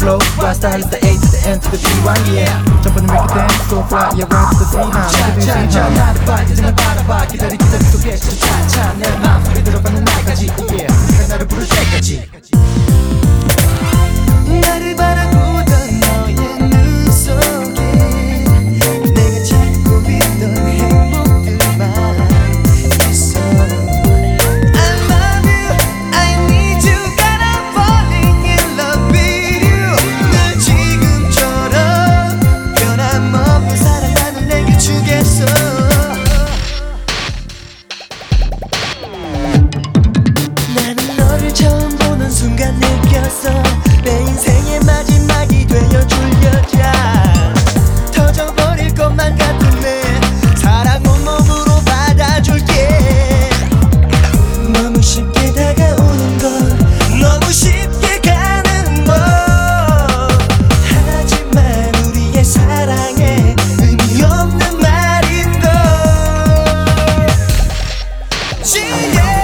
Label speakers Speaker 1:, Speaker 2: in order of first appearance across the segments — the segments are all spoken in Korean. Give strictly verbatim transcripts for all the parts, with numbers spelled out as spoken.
Speaker 1: flow, my style is the A to the N to the B Y, yeah. Jump on the make it dance, so fly, yeah, right to the C, huh? 차차차 나를 봐, 이제 날 바라봐. 기다리 기다리고 계셔 차차 내 맘속에 들어가는 날까지, yeah. 네가 나를 부를 때까지.
Speaker 2: 나를 바라보던 너의 눈 속에 내가 찾고 있던 행복들만 있어. I love you, I need you, got I'm falling in love with you. 늘 지금처럼 변함없는 사랑 나는 내게 주겠어. 나는 너를 처음 보는 순간 느꼈어. 내 인생의 마지막이 되어줄 여자. 터져버릴 것만 같은 내 사랑 온몸으로 받아줄게. 너무 쉽게 다가오는 걸, 너무 쉽게 가는 법. 하지만 우리의 사랑에 의미 없는 말인걸. yeah.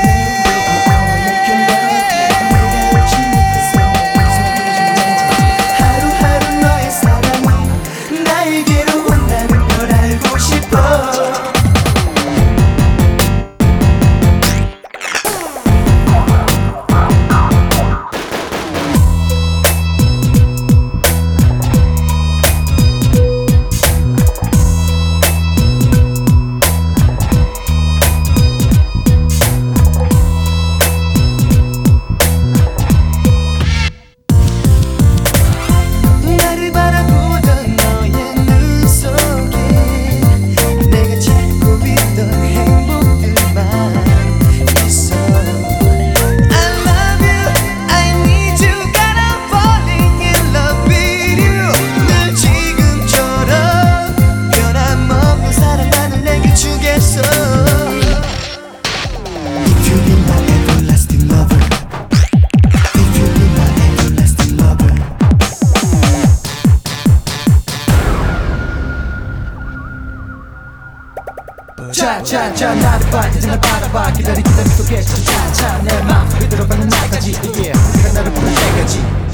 Speaker 1: 차차차 나를 봐, 이제 날 바라봐. 기다리 기다리고 계셔 차차 내 맘속에 들어가는 날까지, yeah. 네가 나를 부를 때까지.